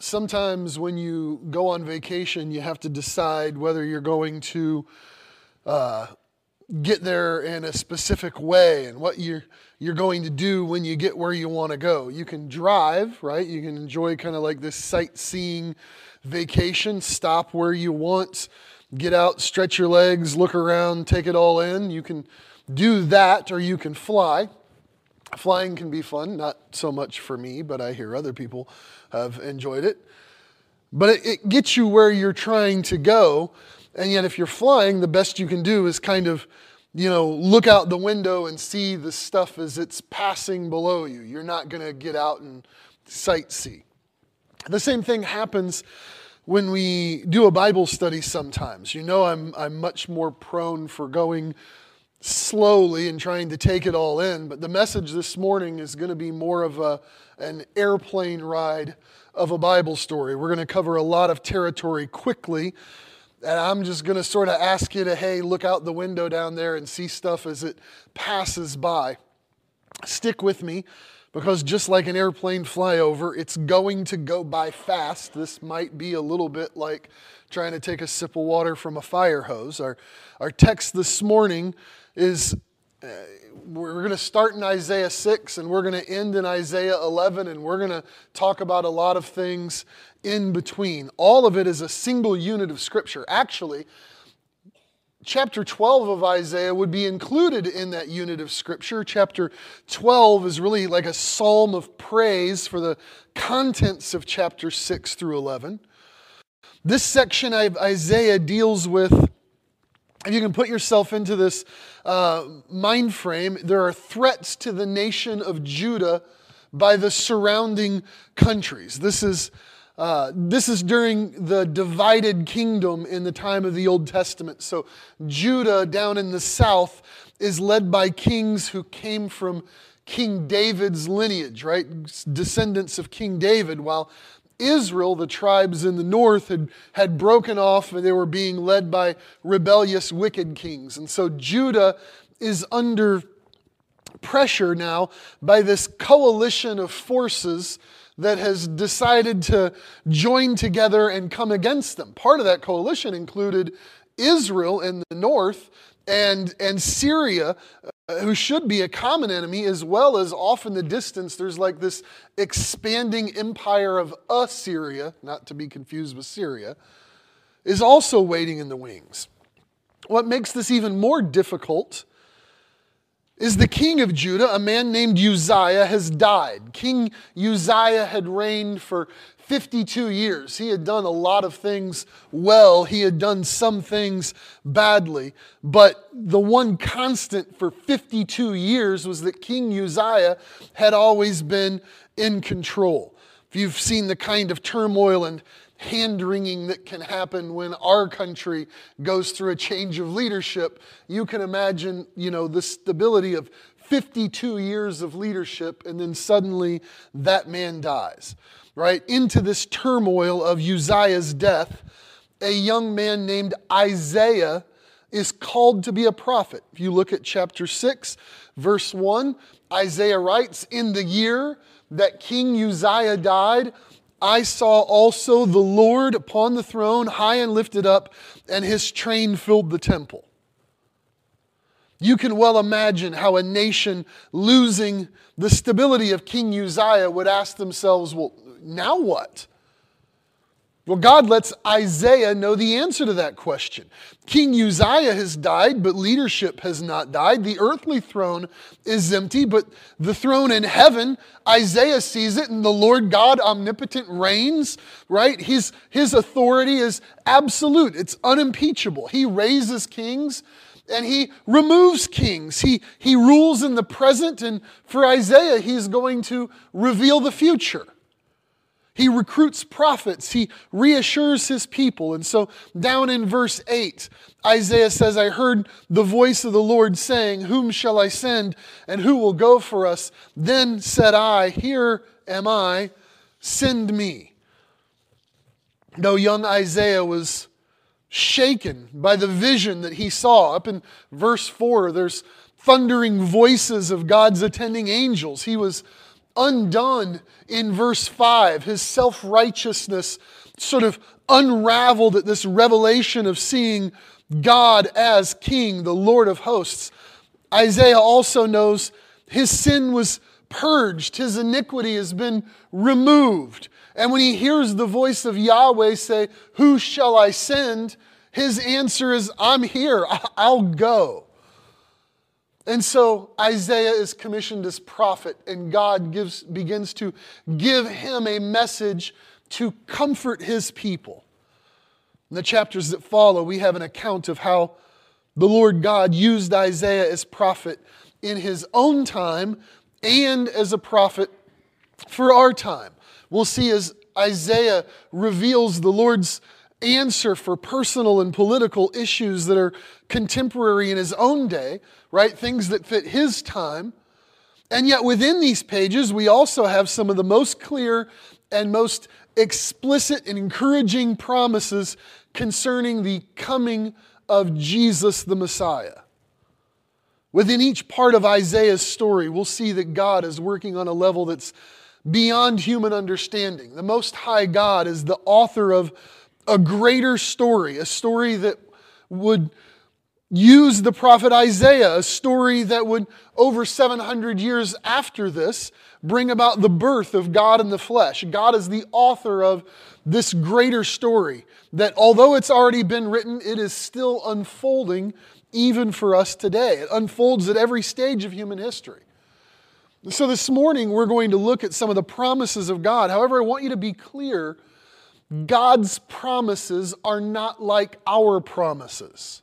Sometimes when you go on vacation, you have to decide whether you're going to get there in a specific way and what you're going to do when you get where you want to go. You can drive, right? You can enjoy kind of like this sightseeing vacation, stop where you want, get out, stretch your legs, look around, take it all in. You can do that, or you can fly. Flying can be fun, not so much for me, but I hear other people have enjoyed it. But it gets you where you're trying to go, and yet if you're flying, the best you can do is kind of, look out the window and see the stuff as it's passing below you. You're not going to get out and sightsee. The same thing happens when we do a Bible study sometimes. I'm much more prone for going slowly and trying to take it all in, but the message this morning is going to be more of an airplane ride of a Bible story. We're going to cover a lot of territory quickly, and I'm just going to sort of ask you to, look out the window down there and see stuff as it passes by. Stick with me, because just like an airplane flyover, it's going to go by fast. This might be a little bit like trying to take a sip of water from a fire hose. Our text this morning is, we're going to start in Isaiah 6 and we're going to end in Isaiah 11, and we're going to talk about a lot of things in between. All of it is a single unit of Scripture. Actually, chapter 12 of Isaiah would be included in that unit of Scripture. Chapter 12 is really like a psalm of praise for the contents of chapter 6 through 11. This section of Isaiah deals with, if you can put yourself into this mind frame, there are threats to the nation of Judah by the surrounding countries. This is during the divided kingdom in the time of the Old Testament. So Judah down in the south is led by kings who came from King David's lineage, right? Descendants of King David, while Israel, the tribes in the north, had broken off, and they were being led by rebellious, wicked kings. And so Judah is under pressure now by this coalition of forces that has decided to join together and come against them. Part of that coalition included Israel in the north and Syria, who should be a common enemy, as well as off in the distance, there's like this expanding empire of Assyria, not to be confused with Syria, is also waiting in the wings. What makes this even more difficult is the king of Judah, a man named Uzziah, has died. King Uzziah had reigned for 52 years. He had done a lot of things well. He had done some things badly. But the one constant for 52 years was that King Uzziah had always been in control. If you've seen the kind of turmoil and hand-wringing that can happen when our country goes through a change of leadership, you can imagine, the stability of 52 years of leadership, and then suddenly that man dies. Right? Into this turmoil of Uzziah's death, a young man named Isaiah is called to be a prophet. If you look at chapter 6, verse 1, Isaiah writes, "In the year that King Uzziah died, I saw also the Lord upon the throne, high and lifted up, and his train filled the temple." You can well imagine how a nation losing the stability of King Uzziah would ask themselves, well, now what? Well, God lets Isaiah know the answer to that question. King Uzziah has died, but leadership has not died. The earthly throne is empty, but the throne in heaven, Isaiah sees it, and the Lord God omnipotent reigns, right? His authority is absolute. It's unimpeachable. He raises kings and he removes kings. He rules in the present, and for Isaiah, he's going to reveal the future. He recruits prophets. He reassures his people. And so down in verse 8, Isaiah says, "I heard the voice of the Lord saying, 'Whom shall I send, and who will go for us?' Then said I, 'Here am I, send me.'" Though young Isaiah was shaken by the vision that he saw, up in verse 4, there's thundering voices of God's attending angels. He was undone in verse 5. His self-righteousness sort of unraveled at this revelation of seeing God as King, the Lord of hosts. Isaiah also knows his sin was purged, his iniquity has been removed. And when he hears the voice of Yahweh say, "Who shall I send?" his answer is, "I'm here, I'll go." And so Isaiah is commissioned as prophet, and God begins to give him a message to comfort his people. In the chapters that follow, we have an account of how the Lord God used Isaiah as prophet in his own time and as a prophet for our time. We'll see as Isaiah reveals the Lord's answer for personal and political issues that are contemporary in his own day, right? Things that fit his time. And yet within these pages, we also have some of the most clear and most explicit and encouraging promises concerning the coming of Jesus the Messiah. Within each part of Isaiah's story, we'll see that God is working on a level that's beyond human understanding. The Most High God is the author of a greater story, a story that would use the prophet Isaiah, a story that would, over 700 years after this, bring about the birth of God in the flesh. God is the author of this greater story that, although it's already been written, it is still unfolding even for us today. It unfolds at every stage of human history. So this morning, we're going to look at some of the promises of God. However, I want you to be clear, God's promises are not like our promises.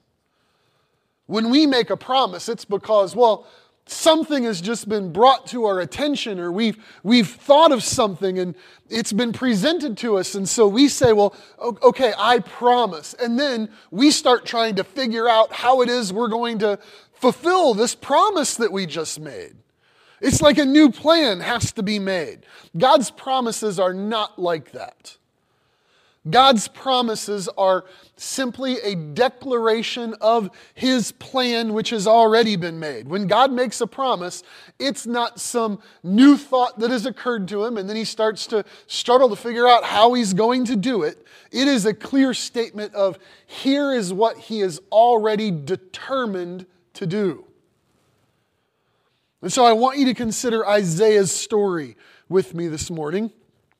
When we make a promise, it's because, well, something has just been brought to our attention, or we've thought of something and it's been presented to us, and so we say, well, okay, I promise. And then we start trying to figure out how it is we're going to fulfill this promise that we just made. It's like a new plan has to be made. God's promises are not like that. God's promises are simply a declaration of His plan which has already been made. When God makes a promise, it's not some new thought that has occurred to Him and then He starts to struggle to figure out how He's going to do it. It is a clear statement of here is what He has already determined to do. And so I want you to consider Isaiah's story with me this morning.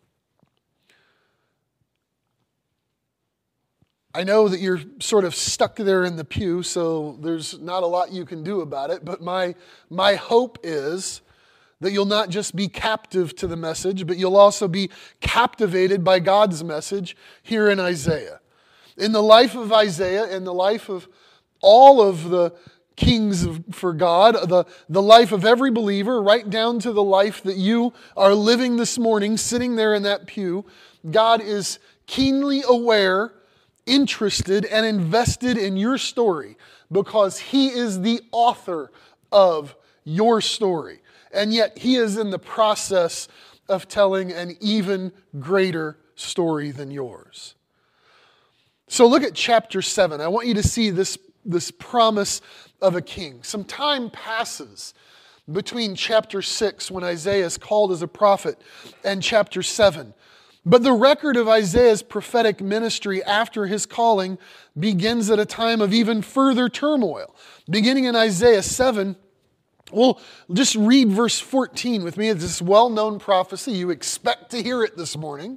I know that you're sort of stuck there in the pew, so there's not a lot you can do about it, but my hope is that you'll not just be captive to the message, but you'll also be captivated by God's message here in Isaiah. In the life of Isaiah, in the life of all of the kings for God, the life of every believer, right down to the life that you are living this morning, sitting there in that pew, God is keenly aware, interested, and invested in your story because He is the author of your story. And yet He is in the process of telling an even greater story than yours. So look at chapter 7. I want you to see this promise of a king. Some time passes between chapter 6, when Isaiah is called as a prophet, and chapter 7. But the record of Isaiah's prophetic ministry after his calling begins at a time of even further turmoil. Beginning in Isaiah 7, we'll just read verse 14 with me. It's this well-known prophecy. You expect to hear it this morning.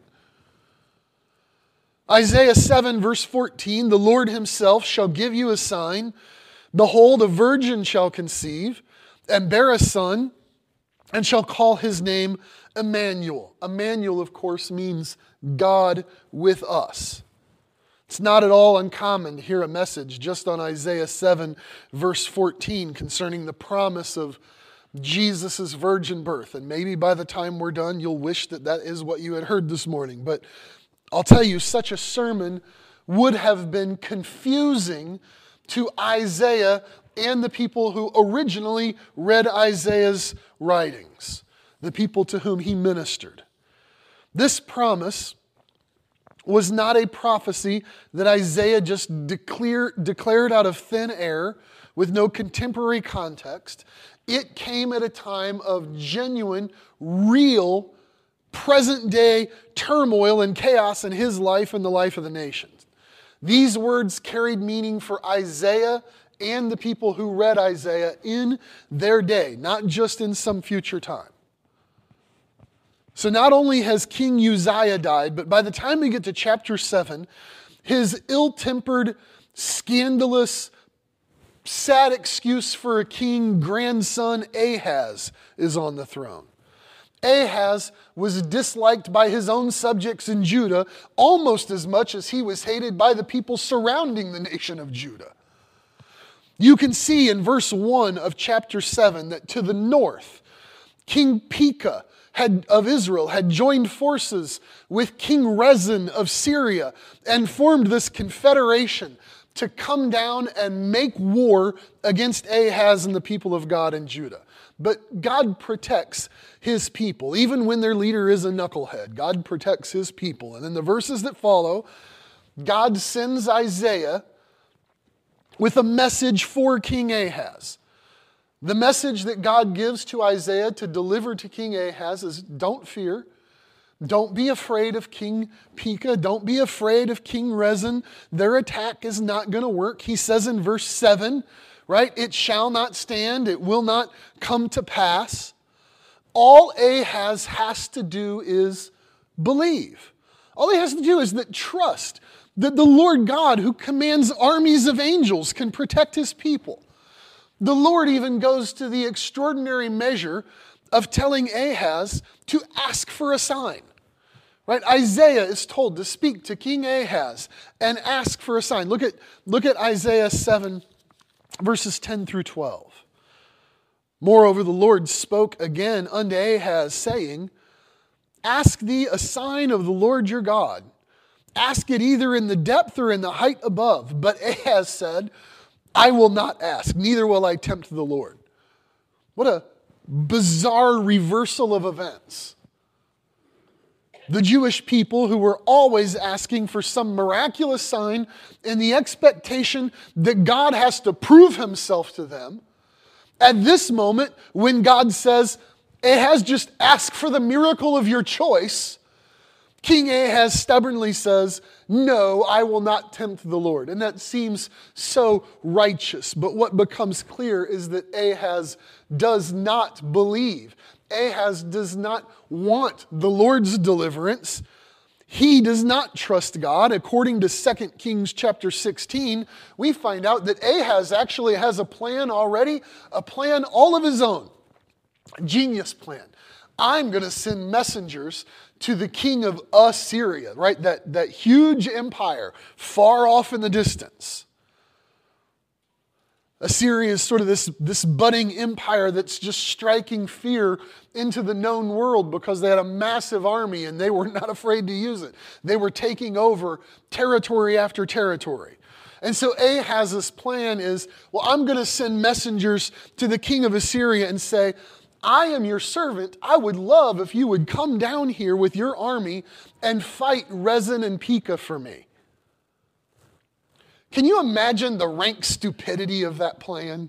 Isaiah 7, verse 14, "The Lord Himself shall give you a sign. Behold, a virgin shall conceive and bear a son, and shall call his name Emmanuel." Emmanuel, of course, means God with us. It's not at all uncommon to hear a message just on Isaiah 7, verse 14, concerning the promise of Jesus' virgin birth. And maybe by the time we're done, you'll wish that that is what you had heard this morning. But I'll tell you, such a sermon would have been confusing to Isaiah and the people who originally read Isaiah's writings, the people to whom he ministered. This promise was not a prophecy that Isaiah just declared out of thin air with no contemporary context. It came at a time of genuine, real, present-day turmoil and chaos in his life and the life of the nations. These words carried meaning for Isaiah and the people who read Isaiah in their day, not just in some future time. So not only has King Uzziah died, but by the time we get to chapter 7, his ill-tempered, scandalous, sad excuse for a king grandson Ahaz is on the throne. Ahaz was disliked by his own subjects in Judah almost as much as he was hated by the people surrounding the nation of Judah. You can see in verse 1 of chapter 7 that to the north, King Pekah of Israel had joined forces with King Rezin of Syria and formed this confederation to come down and make war against Ahaz and the people of God in Judah. But God protects his people. Even when their leader is a knucklehead, God protects his people. And in the verses that follow, God sends Isaiah with a message for King Ahaz. The message that God gives to Isaiah to deliver to King Ahaz is, don't fear. Don't be afraid of King Pekah. Don't be afraid of King Rezin. Their attack is not going to work. He says in verse 7, right? It shall not stand. It will not come to pass. All Ahaz has to do is believe. All he has to do is trust that the Lord God, who commands armies of angels, can protect his people. The Lord even goes to the extraordinary measure of telling Ahaz to ask for a sign. Right? Isaiah is told to speak to King Ahaz and ask for a sign. Look at Isaiah 7, verses 10 through 12. Moreover, the Lord spoke again unto Ahaz, saying, Ask thee a sign of the Lord your God. Ask it either in the depth or in the height above. But Ahaz said, I will not ask, neither will I tempt the Lord. What a bizarre reversal of events. The Jewish people, who were always asking for some miraculous sign in the expectation that God has to prove himself to them, at this moment, when God says, Ahaz, just ask for the miracle of your choice, King Ahaz stubbornly says, no, I will not tempt the Lord. And that seems so righteous. But what becomes clear is that Ahaz does not believe. Ahaz does not want the Lord's deliverance. He does not trust God. According to 2 Kings chapter 16, we find out that Ahaz actually has a plan already, a plan all of his own. A genius plan. I'm going to send messengers to the king of Assyria, right? That huge empire far off in the distance. Assyria is sort of this budding empire that's just striking fear into the known world because they had a massive army and they were not afraid to use it. They were taking over territory after territory. And so Ahaz's plan is, well, I'm going to send messengers to the king of Assyria and say, I am your servant. I would love if you would come down here with your army and fight Rezin and Pekah for me. Can you imagine the rank stupidity of that plan?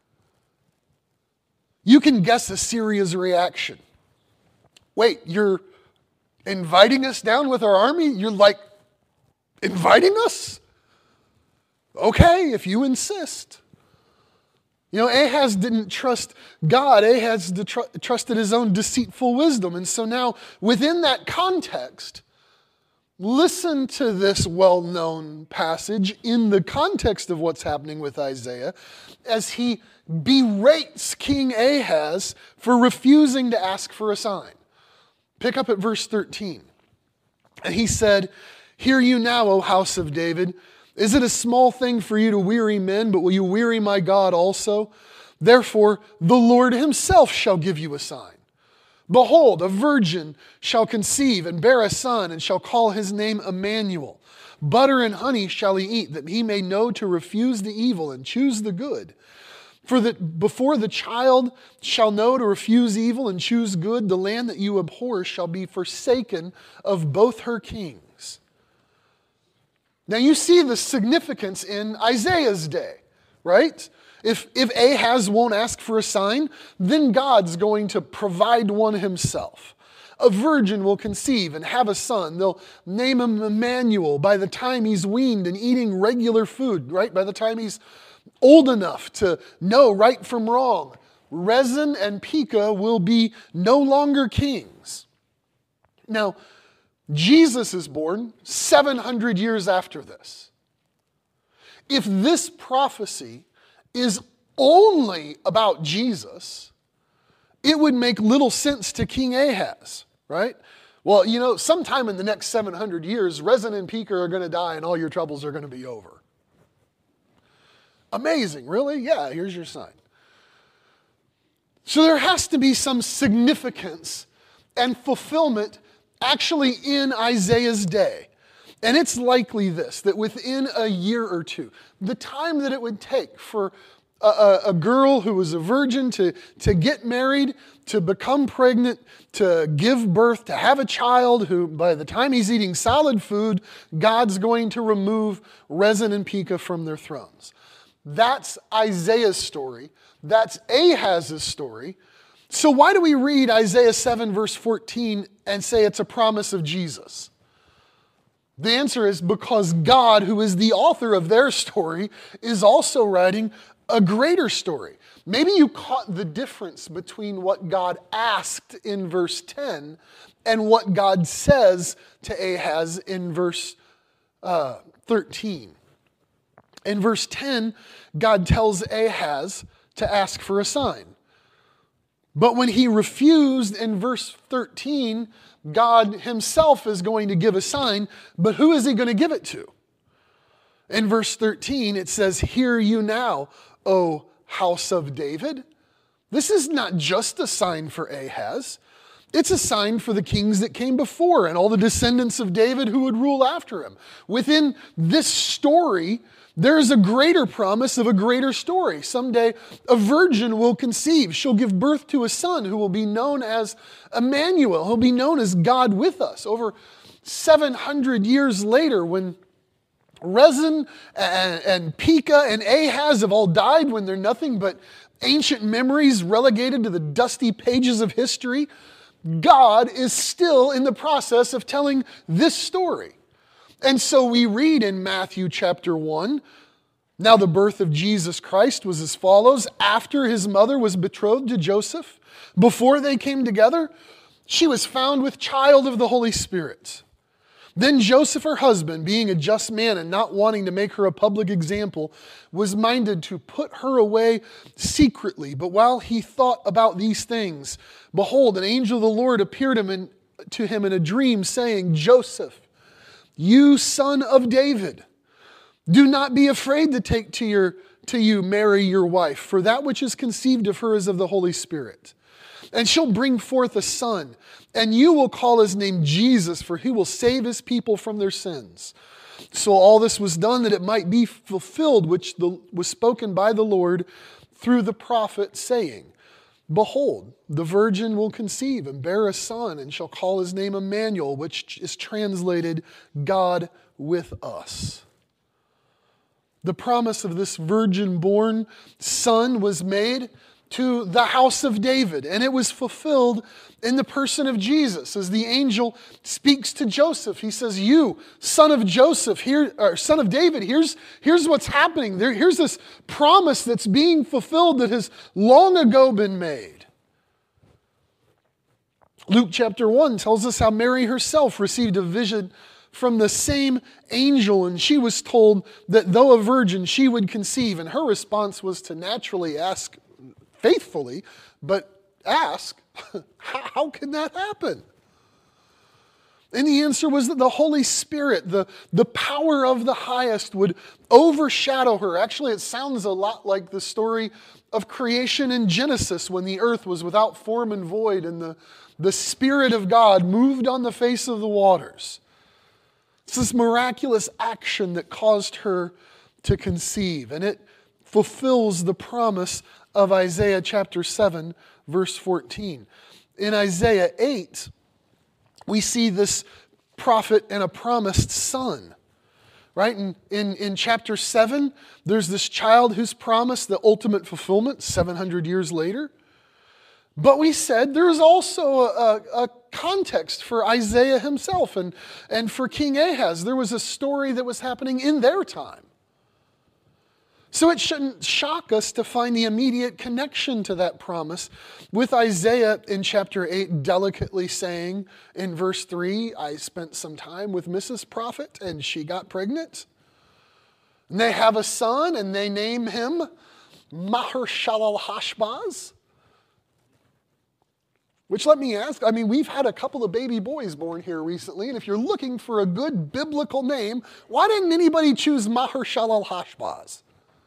You can guess Assyria's reaction. Wait, you're inviting us down with our army? You're like, inviting us? Okay, if you insist. You know, Ahaz didn't trust God. Ahaz trusted his own deceitful wisdom. And so now, within that context, listen to this well-known passage in the context of what's happening with Isaiah as he berates King Ahaz for refusing to ask for a sign. Pick up at verse 13. And he said, Hear you now, O house of David. Is it a small thing for you to weary men, but will you weary my God also? Therefore, the Lord himself shall give you a sign. Behold, a virgin shall conceive and bear a son, and shall call his name Emmanuel. Butter and honey shall he eat, that he may know to refuse the evil and choose the good. For that before the child shall know to refuse evil and choose good, the land that you abhor shall be forsaken of both her kings. Now you see the significance in Isaiah's day, right? If Ahaz won't ask for a sign, then God's going to provide one himself. A virgin will conceive and have a son. They'll name him Emmanuel by the time he's weaned and eating regular food, right? By the time he's old enough to know right from wrong. Rezin and Pekah will be no longer kings. Now, Jesus is born 700 years after this. If this prophecy is only about Jesus, it would make little sense to King Ahaz, right? Well, sometime in the next 700 years, Rezin and Pekah are going to die and all your troubles are going to be over. Amazing, really? Yeah, here's your sign. So there has to be some significance and fulfillment actually in Isaiah's day. And it's likely this, that within a year or two, the time that it would take for a girl who was a virgin to get married, to become pregnant, to give birth, to have a child who, by the time he's eating solid food, God's going to remove Rezin and Pekah from their thrones. That's Isaiah's story. That's Ahaz's story. So why do we read Isaiah 7 verse 14 and say it's a promise of Jesus? The answer is because God, who is the author of their story, is also writing a greater story. Maybe you caught the difference between what God asked in verse 10 and what God says to Ahaz in verse 13. In verse 10, God tells Ahaz to ask for a sign. But when he refused in verse 13, God himself is going to give a sign, but who is he going to give it to? In verse 13, it says, "Hear you now, O house of David." This is not just a sign for Ahaz. It's a sign for the kings that came before and all the descendants of David who would rule after him. Within this story, there is a greater promise of a greater story. Someday a virgin will conceive. She'll give birth to a son who will be known as Emmanuel. He'll be known as God with us. Over 700 years later, when Rezin and Pekah and Ahaz have all died, when they're nothing but ancient memories relegated to the dusty pages of history, God is still in the process of telling this story. And so we read in Matthew chapter 1, "Now the birth of Jesus Christ was as follows. After his mother was betrothed to Joseph, before they came together, she was found with child of the Holy Spirit. Then Joseph, her husband, being a just man and not wanting to make her a public example, was minded to put her away secretly. But while he thought about these things, behold, an angel of the Lord appeared to him in a dream, saying, 'Joseph, you son of David, do not be afraid to take to you Mary your wife, for that which is conceived of her is of the Holy Spirit. And she'll bring forth a son, and you will call his name Jesus, for he will save his people from their sins.' So all this was done that it might be fulfilled, which was spoken by the Lord through the prophet, saying, 'Behold, the virgin will conceive and bear a son, and shall call his name Emmanuel,' which is translated God with us." The promise of this virgin-born son was made to the house of David, and it was fulfilled in the person of Jesus. As the angel speaks to Joseph, he says, "You, son of Joseph, son of David, here's what's happening. Here's this promise that's being fulfilled that has long ago been made." Luke chapter 1 tells us how Mary herself received a vision from the same angel, and she was told that though a virgin, she would conceive. And her response was to naturally ask faithfully, but ask, how can that happen? And the answer was that the Holy Spirit, the power of the highest, would overshadow her. Actually, it sounds a lot like the story of creation in Genesis, when the earth was without form and void, and the Spirit of God moved on the face of the waters. It's this miraculous action that caused her to conceive, and it fulfills the promise of Isaiah chapter 7, verse 14. In Isaiah 8, we see this prophet and a promised son. right? In chapter 7, there's this child who's promised the ultimate fulfillment 700 years later. But we said there's also a context for Isaiah himself and for King Ahaz. There was a story that was happening in their time. So it shouldn't shock us to find the immediate connection to that promise with Isaiah in chapter 8 delicately saying in verse 3, I spent some time with Mrs. Prophet and she got pregnant. And they have a son and they name him Maher-shalal-Hashbaz. Which, let me ask, I mean, we've had a couple of baby boys born here recently, and if you're looking for a good biblical name, why didn't anybody choose Maher-shalal-Hashbaz?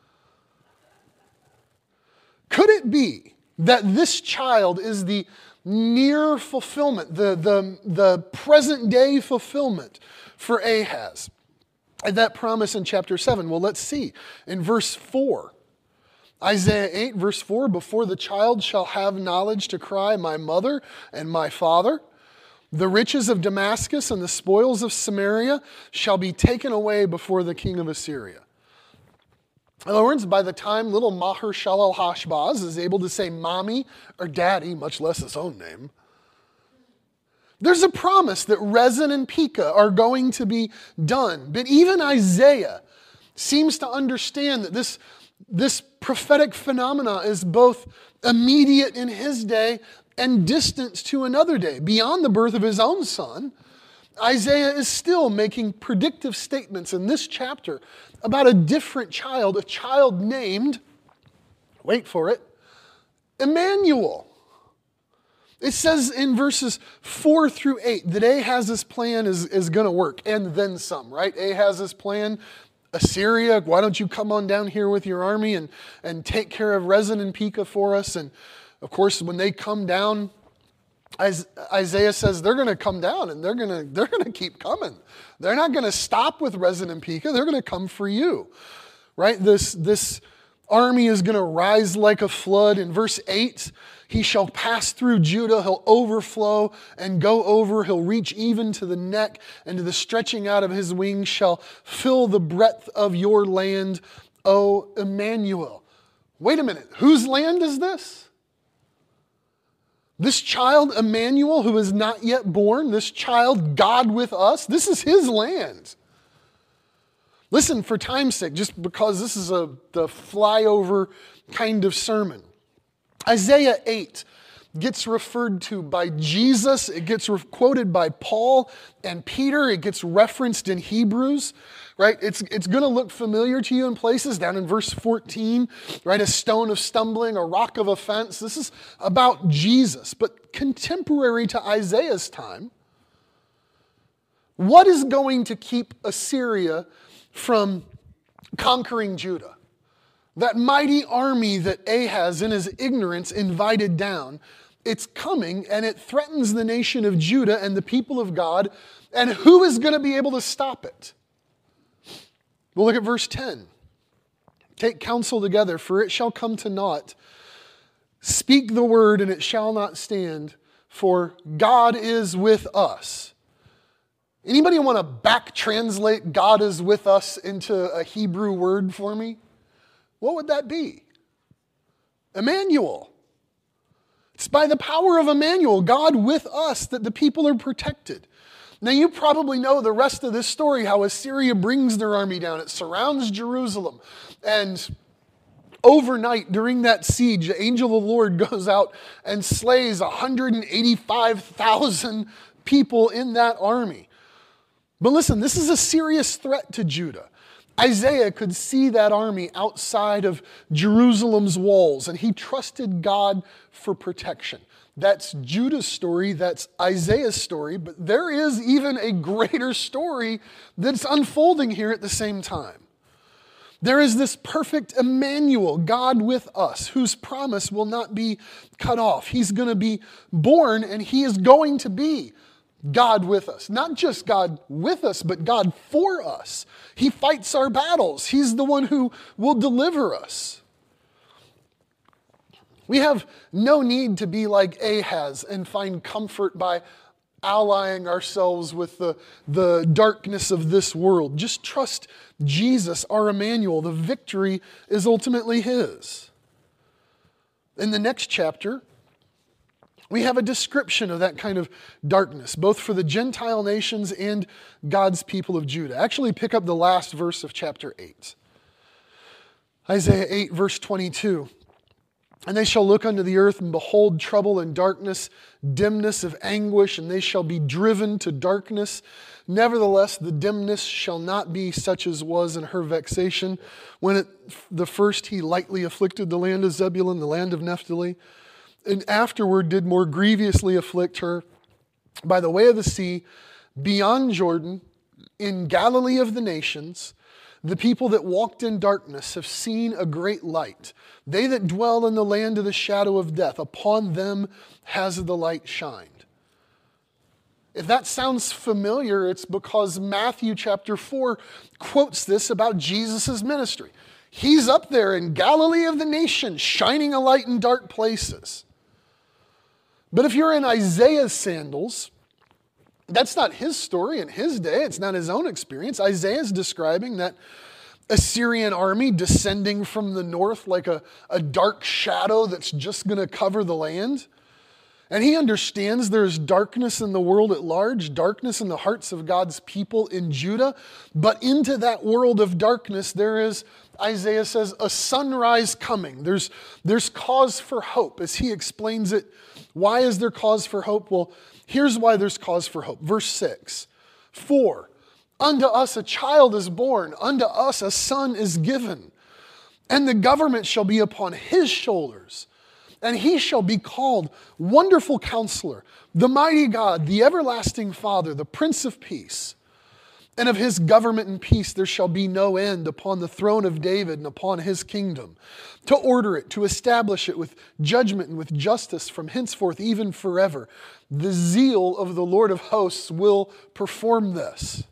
Could it be that this child is the near fulfillment, the present day fulfillment for Ahaz? And that promise in chapter 7, well, let's see. In verse 4, Isaiah 8, verse 4, before the child shall have knowledge to cry, my mother and my father, the riches of Damascus and the spoils of Samaria shall be taken away before the king of Assyria. In other words, by the time little Maher-shalal-Hashbaz is able to say mommy or daddy, much less his own name, there's a promise that Rezin and Pekah are going to be done. But even Isaiah seems to understand that this prophetic phenomena is both immediate in his day and distant to another day. Beyond the birth of his own son, Isaiah is still making predictive statements in this chapter about a different child, a child named, wait for it, Emmanuel. It says in verses 4 through 8 that Ahaz's plan is going to work, and then some, right? Ahaz's plan, Assyria, why don't you come on down here with your army and take care of Rezin and Pekah for us? And of course, when they come down, Isaiah says they're going to come down and they're going to keep coming. They're not going to stop with Rezin and Pekah. They're going to come for you, right? This army is going to rise like a flood. In verse 8, he shall pass through Judah. He'll overflow and go over. He'll reach even to the neck, and to the stretching out of his wings shall fill the breadth of your land, O Emmanuel. Wait a minute. Whose land is this? This child, Emmanuel, who is not yet born, this child, God with us, this is his land. Listen, for time's sake, just because this is the flyover kind of sermon. Isaiah 8 gets referred to by Jesus. It gets quoted by Paul and Peter. It gets referenced in Hebrews, right? It's going to look familiar to you in places. Down in verse 14, right? A stone of stumbling, a rock of offense. This is about Jesus. But contemporary to Isaiah's time, what is going to keep Assyria from conquering Judah? That mighty army that Ahaz in his ignorance invited down, it's coming and it threatens the nation of Judah and the people of God. And who is going to be able to stop it? We'll look at verse 10. Take counsel together, for it shall come to naught. Speak the word and it shall not stand, for God is with us. Anybody want to back translate God is with us into a Hebrew word for me? What would that be? Emmanuel. It's by the power of Emmanuel, God with us, that the people are protected. Now you probably know the rest of this story, how Assyria brings their army down. It surrounds Jerusalem. And overnight during that siege, the angel of the Lord goes out and slays 185,000 people in that army. But listen, this is a serious threat to Judah. Isaiah could see that army outside of Jerusalem's walls, and he trusted God for protection. That's Judah's story, that's Isaiah's story, but there is even a greater story that's unfolding here at the same time. There is this perfect Emmanuel, God with us, whose promise will not be cut off. He's going to be born, and he is going to be God with us. Not just God with us, but God for us. He fights our battles. He's the one who will deliver us. We have no need to be like Ahaz and find comfort by allying ourselves with the darkness of this world. Just trust Jesus, our Emmanuel. The victory is ultimately his. In the next chapter, we have a description of that kind of darkness, both for the Gentile nations and God's people of Judah. Actually, pick up the last verse of chapter 8. Isaiah 8, verse 22. And they shall look unto the earth and behold trouble and darkness, dimness of anguish, and they shall be driven to darkness. Nevertheless, the dimness shall not be such as was in her vexation, when at the first he lightly afflicted the land of Zebulun, the land of Naphtali, and afterward did more grievously afflict her by the way of the sea, beyond Jordan, in Galilee of the nations. The people that walked in darkness have seen a great light. They that dwell in the land of the shadow of death, upon them has the light shined. If that sounds familiar, it's because Matthew chapter 4 quotes this about Jesus' ministry. He's up there in Galilee of the nations, shining a light in dark places. But if you're in Isaiah's sandals, that's not his story in his day. It's not his own experience. Isaiah's describing that Assyrian army descending from the north like a dark shadow that's just going to cover the land. And he understands there's darkness in the world at large, darkness in the hearts of God's people in Judah. But into that world of darkness, there is, Isaiah says, a sunrise coming. There's cause for hope. As he explains it, why is there cause for hope? Well, here's why there's cause for hope. Verse 6, For unto us a child is born, unto us a son is given, and the government shall be upon his shoulders, and he shall be called Wonderful Counselor, the Mighty God, the Everlasting Father, the Prince of Peace. And of his government and peace there shall be no end upon the throne of David and upon his kingdom, to order it, to establish it with judgment and with justice from henceforth even forever. The zeal of the Lord of hosts will perform this.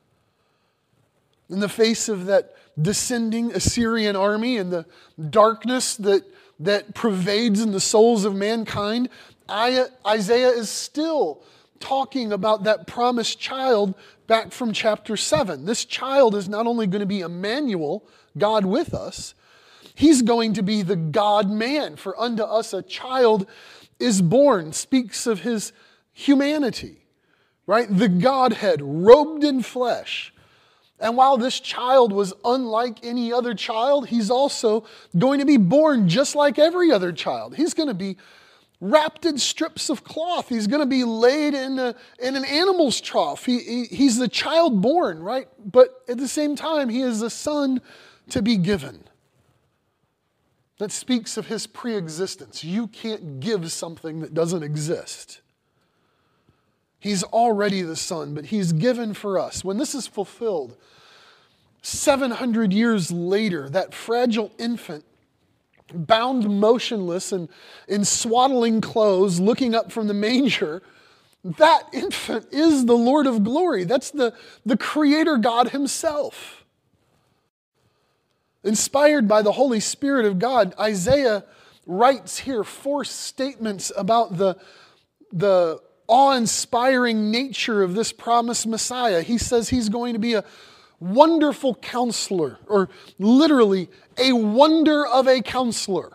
In the face of that descending Assyrian army and the darkness that pervades in the souls of mankind, Isaiah is still talking about that promised child back from chapter 7. This child is not only going to be Emmanuel, God with us, he's going to be the God-man. For unto us a child is born, speaks of his humanity, right? The Godhead robed in flesh. And while this child was unlike any other child, he's also going to be born just like every other child. He's going to be wrapped in strips of cloth. He's going to be laid in an animal's trough. He's the child born, right? But at the same time, he is a son to be given. That speaks of his pre-existence. You can't give something that doesn't exist. He's already the son, but he's given for us. When this is fulfilled, 700 years later, that fragile infant, bound motionless and in swaddling clothes, looking up from the manger, that infant is the Lord of glory. That's the Creator God himself. Inspired by the Holy Spirit of God, Isaiah writes here 4 statements about the awe-inspiring nature of this promised Messiah. He says he's going to be a wonderful counselor, or literally a wonder of a counselor.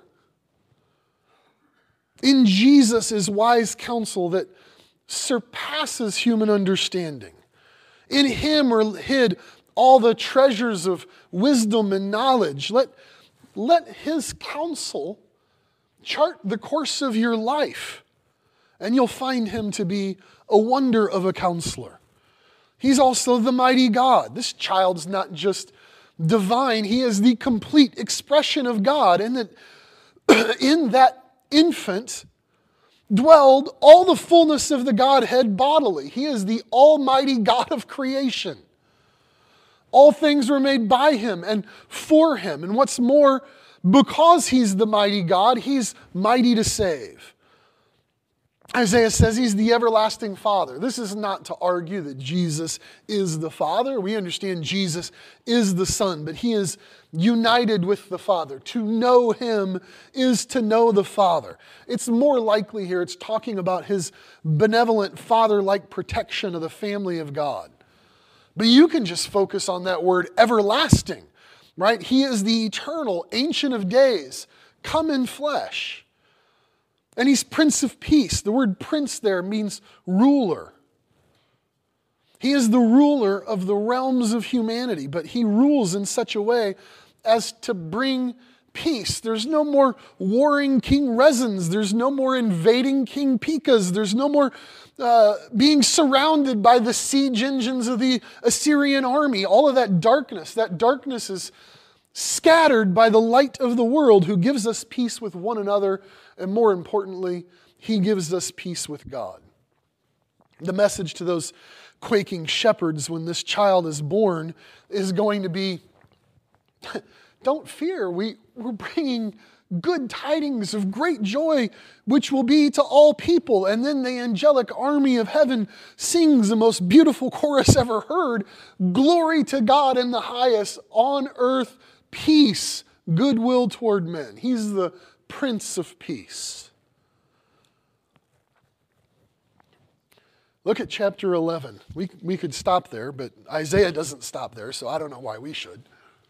In Jesus is wise counsel that surpasses human understanding. In him are hid all the treasures of wisdom and knowledge. Let his counsel chart the course of your life, and you'll find him to be a wonder of a counselor. He's also the mighty God. This child's not just divine, he is the complete expression of God, and that in that infant dwelled all the fullness of the Godhead bodily. He is the almighty God of creation. All things were made by him and for him. And what's more, because he's the mighty God, he's mighty to save. Isaiah says he's the everlasting Father. This is not to argue that Jesus is the Father. We understand Jesus is the Son, but he is united with the Father. To know him is to know the Father. It's more likely here it's talking about his benevolent father-like protection of the family of God. But you can just focus on that word everlasting, right? He is the eternal, ancient of days, come in flesh. And he's Prince of Peace. The word prince there means ruler. He is the ruler of the realms of humanity, but he rules in such a way as to bring peace. There's no more warring King Rezins. There's no more invading King Pekahs. There's no more being surrounded by the siege engines of the Assyrian army. All of that darkness is scattered by the light of the world, who gives us peace with one another, and more importantly, he gives us peace with God. The message to those quaking shepherds when this child is born is going to be, don't fear, we're bringing good tidings of great joy, which will be to all people. And then the angelic army of heaven sings the most beautiful chorus ever heard. Glory to God in the highest, on earth peace, goodwill toward men. He's the Prince of Peace. Look at chapter 11. We could stop there, but Isaiah doesn't stop there, so I don't know why we should.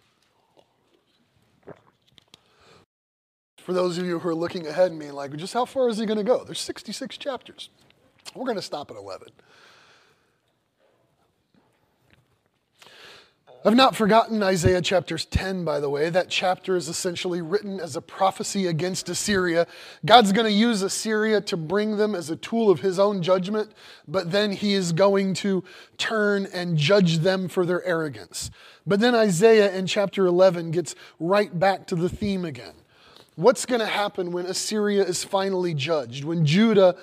For those of you who are looking ahead and being like, just how far is he going to go? There's 66 chapters. We're going to stop at 11. I've not forgotten Isaiah chapter 10, by the way. That chapter is essentially written as a prophecy against Assyria. God's going to use Assyria to bring them as a tool of his own judgment, but then he is going to turn and judge them for their arrogance. But then Isaiah in chapter 11 gets right back to the theme again. What's going to happen when Assyria is finally judged? When Judah,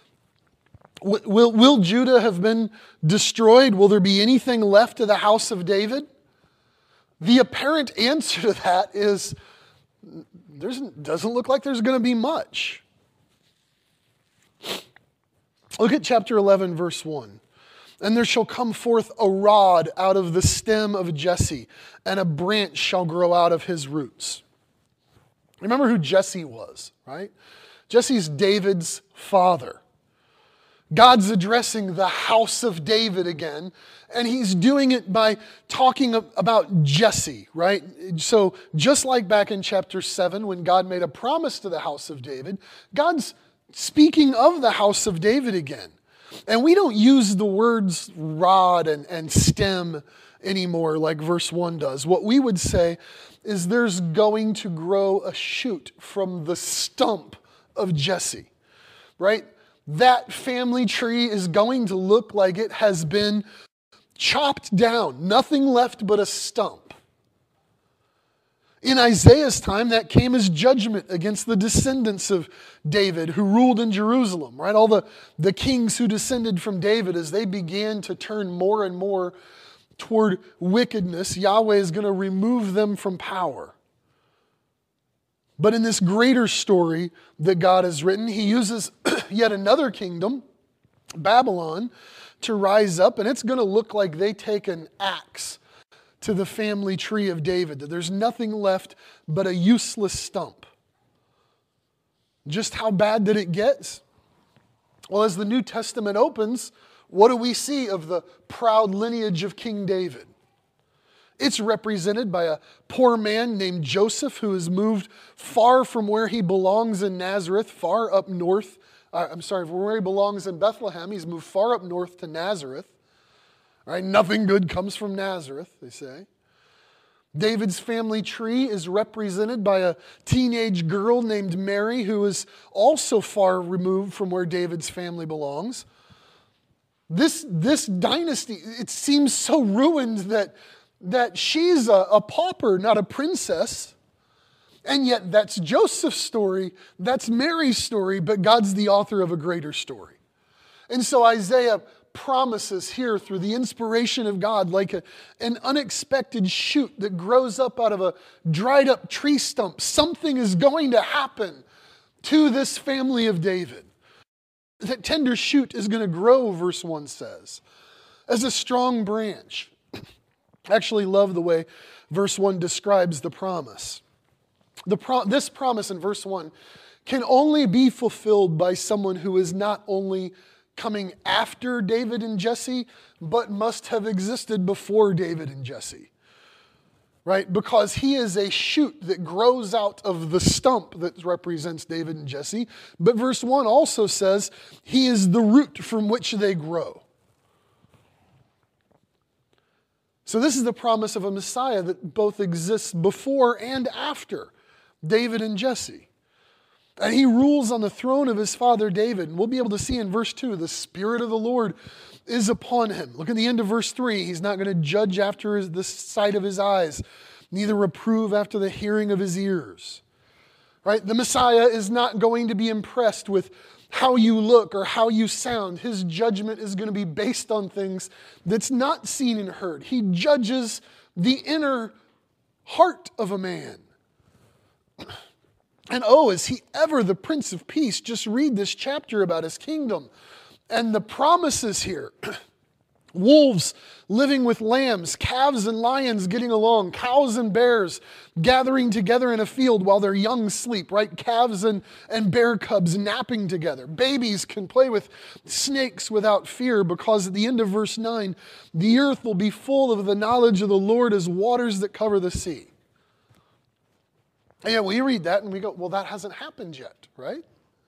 will Judah have been destroyed? Will there be anything left of the house of David? The apparent answer to that is, doesn't look like there's going to be much. Look at chapter 11, verse 1. And there shall come forth a rod out of the stem of Jesse, and a branch shall grow out of his roots. Remember who Jesse was, right? Jesse's David's father. God's addressing the house of David again, and he's doing it by talking about Jesse, right? So just like back in chapter 7 when God made a promise to the house of David, God's speaking of the house of David again. And we don't use the words rod and stem anymore like verse 1 does. What we would say is there's going to grow a shoot from the stump of Jesse, right? That family tree is going to look like it has been chopped down, nothing left but a stump. In Isaiah's time, that came as judgment against the descendants of David who ruled in Jerusalem, right? All the kings who descended from David, as they began to turn more and more toward wickedness, Yahweh is going to remove them from power. But in this greater story that God has written, he uses yet another kingdom, Babylon, to rise up, and it's going to look like they take an axe to the family tree of David, that there's nothing left but a useless stump. Just how bad did it get? Well, as the New Testament opens, what do we see of the proud lineage of King David? It's represented by a poor man named Joseph who has moved far from where he belongs in Nazareth, far up north. From where he belongs in Bethlehem. He's moved far up north to Nazareth. Right? Nothing good comes from Nazareth, they say. David's family tree is represented by a teenage girl named Mary who is also far removed from where David's family belongs. This dynasty, it seems so ruined that she's a pauper, not a princess. And yet that's Joseph's story, that's Mary's story, but God's the author of a greater story. And so Isaiah promises here through the inspiration of God, like an unexpected shoot that grows up out of a dried up tree stump. Something is going to happen to this family of David. That tender shoot is going to grow, verse 1 says, as a strong branch. I actually love the way verse 1 describes the promise. This promise in verse 1 can only be fulfilled by someone who is not only coming after David and Jesse, but must have existed before David and Jesse. Right? Because he is a shoot that grows out of the stump that represents David and Jesse. But verse 1 also says he is the root from which they grow. So this is the promise of a Messiah that both exists before and after David and Jesse. And he rules on the throne of his father David. And we'll be able to see in verse 2, the Spirit of the Lord is upon him. Look at the end of verse 3. He's not going to judge after the sight of his eyes, neither reprove after the hearing of his ears. Right? The Messiah is not going to be impressed with how you look or how you sound. His judgment is going to be based on things that's not seen and heard. He judges the inner heart of a man. And oh, is he ever the Prince of Peace? Just read this chapter about his kingdom. And the promises here. Wolves living with lambs, calves and lions getting along, cows and bears gathering together in a field while their young sleep, right? Calves and bear cubs napping together. Babies can play with snakes without fear, because at the end of verse 9, the earth will be full of the knowledge of the Lord as waters that cover the sea. And yet we read that and we go, well, that hasn't happened yet, right?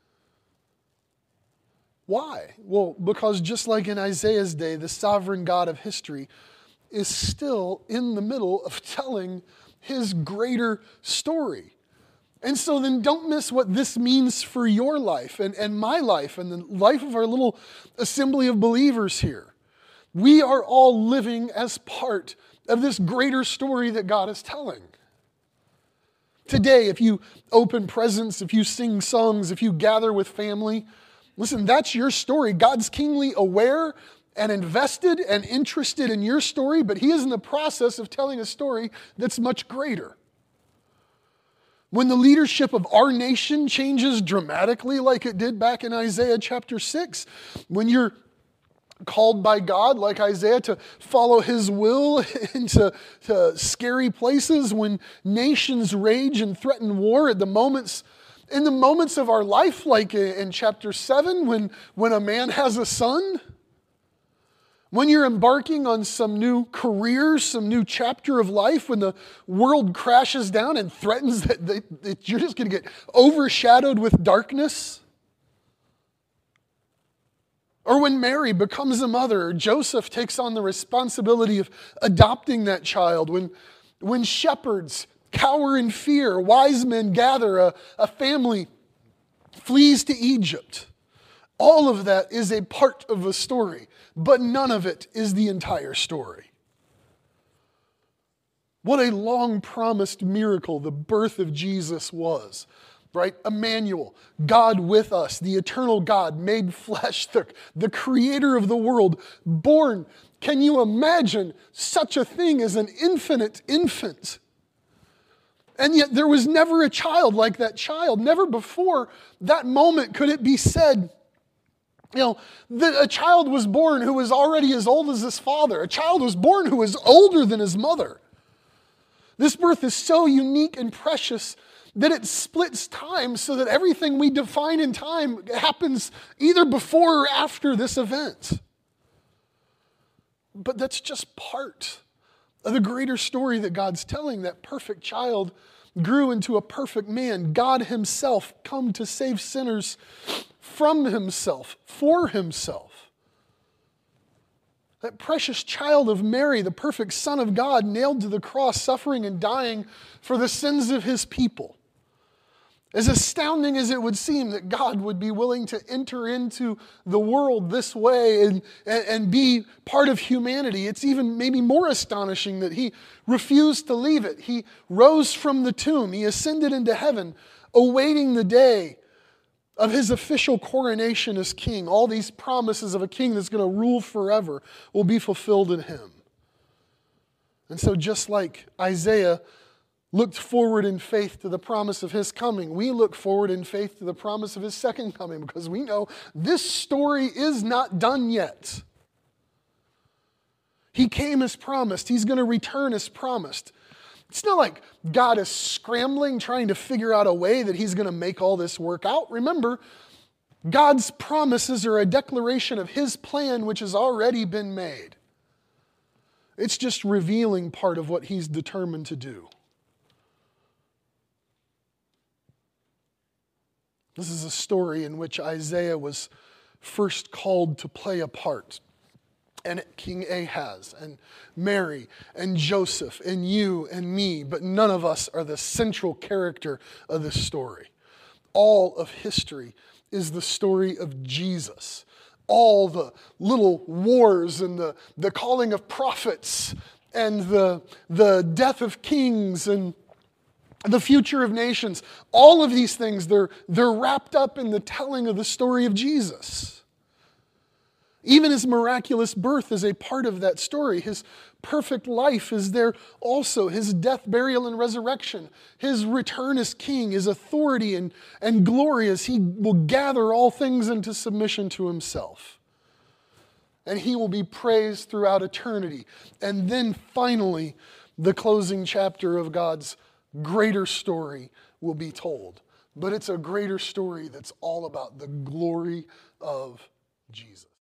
Why? Well, because just like in Isaiah's day, the sovereign God of history is still in the middle of telling his greater story. And so then don't miss what this means for your life and my life and the life of our little assembly of believers here. We are all living as part of this greater story that God is telling. Today, if you open presents, if you sing songs, if you gather with family, listen, that's your story. God's keenly aware and invested and interested in your story, but he is in the process of telling a story that's much greater. When the leadership of our nation changes dramatically like it did back in Isaiah chapter 6, when you're called by God, like Isaiah, to follow his will into scary places, when nations rage and threaten war in the moments of our life, like in chapter 7, when a man has a son, when you're embarking on some new career, some new chapter of life, when the world crashes down and threatens that you're just going to get overshadowed with darkness. Or when Mary becomes a mother, or Joseph takes on the responsibility of adopting that child, when shepherds cower in fear, wise men gather, a family flees to Egypt. All of that is a part of a story, but none of it is the entire story. What a long-promised miracle the birth of Jesus was. Right? Emmanuel, God with us, the eternal God made flesh, the creator of the world, born. Can you imagine such a thing as an infinite infant? And yet there was never a child like that child. Never before that moment could it be said, that a child was born who was already as old as his father. A child was born who was older than his mother. This birth is so unique and precious that it splits time so that everything we define in time happens either before or after this event. But that's just part of the greater story that God's telling. That perfect child grew into a perfect man. God himself come to save sinners from himself, for himself. That precious child of Mary, the perfect Son of God, nailed to the cross, suffering and dying for the sins of his people. As astounding as it would seem that God would be willing to enter into the world this way and be part of humanity, it's even maybe more astonishing that he refused to leave it. He rose from the tomb. He ascended into heaven, awaiting the day of his official coronation as king. All these promises of a king that's going to rule forever will be fulfilled in him. And so just like Isaiah looked forward in faith to the promise of his coming, we look forward in faith to the promise of his second coming, because we know this story is not done yet. He came as promised. He's going to return as promised. It's not like God is scrambling, trying to figure out a way that he's going to make all this work out. Remember, God's promises are a declaration of his plan, which has already been made. It's just revealing part of what he's determined to do. This is a story in which Isaiah was first called to play a part. And King Ahaz, and Mary, and Joseph, and you, and me, but none of us are the central character of this story. All of history is the story of Jesus. All the little wars and the calling of prophets and the death of kings and the future of nations, all of these things, they're wrapped up in the telling of the story of Jesus. Even his miraculous birth is a part of that story. His perfect life is there also. His death, burial, and resurrection. His return as king, his authority and glory as he will gather all things into submission to himself. And he will be praised throughout eternity. And then finally, the closing chapter of God's greater story will be told. But it's a greater story that's all about the glory of Jesus.